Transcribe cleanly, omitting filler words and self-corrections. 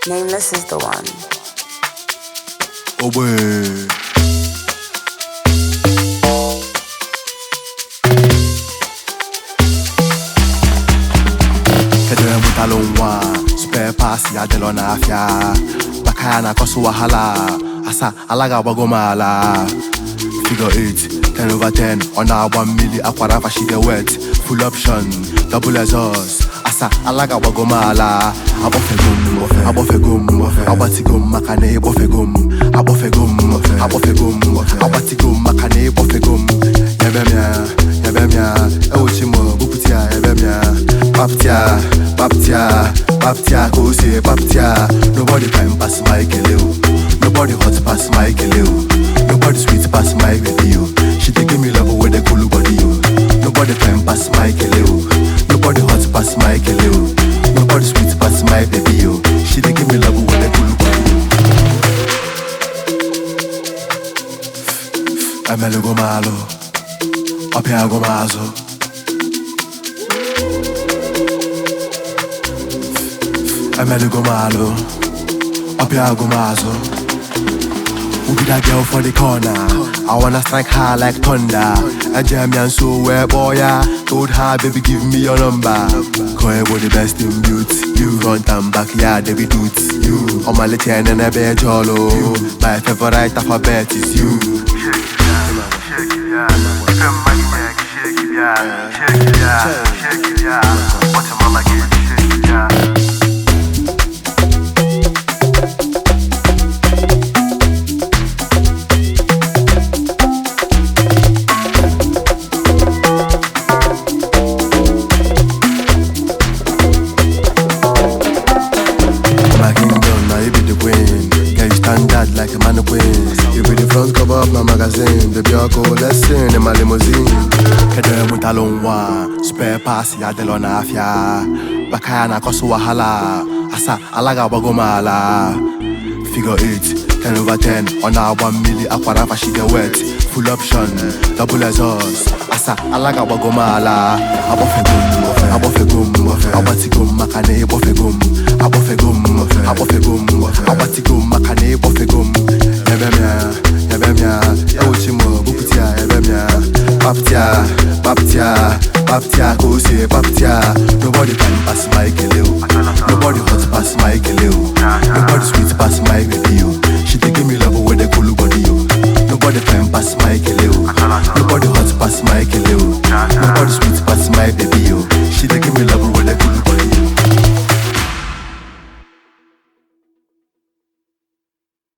Nameless is the one. Oh boy. Kedem utalonwa, spare pass ya delona afya. Bakaya na kosu wahala, asa alaga wagomala. Figure 8, 10 over 10, on our 1 milli aquarafa she get wet. Full option, double exhaust. Asa alaga wagomala. Abofegum, abatigum, makane bofegum, abofegum, abatigum, makane bofegum. Yebemia, euchimo, buputia, yebemia. Baptia, go say Baptia. Nobody can pass my keleo. Nobody hot pass my keleo. Nobody sweet pass my video. She dey give me love with the cool body. Nobody can pass my keleo. Nobody hot pass my keleo. Nobody sweet pass my baby. She dey give me love with the cool body. Amelo go malo, apia go mazo. Amelo go malo, apia go mazo. Who be that girl for the corner? I wanna strike her like thunder. A German so where boy ya. Told her baby give me your number. Call you the best in beauty. You front and back, yeah, they be dudes. You on my little and a bed jolo. My favorite alphabet is you. Shake it, yeah. What's your mama give? Shake it, yeah. Like a mannequin. You be the front cover of my magazine. Baby, I'll go lesson in my limousine. Kedem utalonwa, spare pass ya delona afya. Bakaya na kosu wahala, asa alaga wagomala. Figure 8, 10 over 10, on our 1 milli aquarafa she get wet. Full option, double exhaust, asa alaga wagomala. Abofegum, abatigum, makane bofegum, abofegum, abatigum, makane bofegum. Yebemia, euchimo, buputia, yebemia. Baptia, go say Baptia. Nobody can pass my keleo. Nobody hot pass my keleo. Nobody sweet pass my video.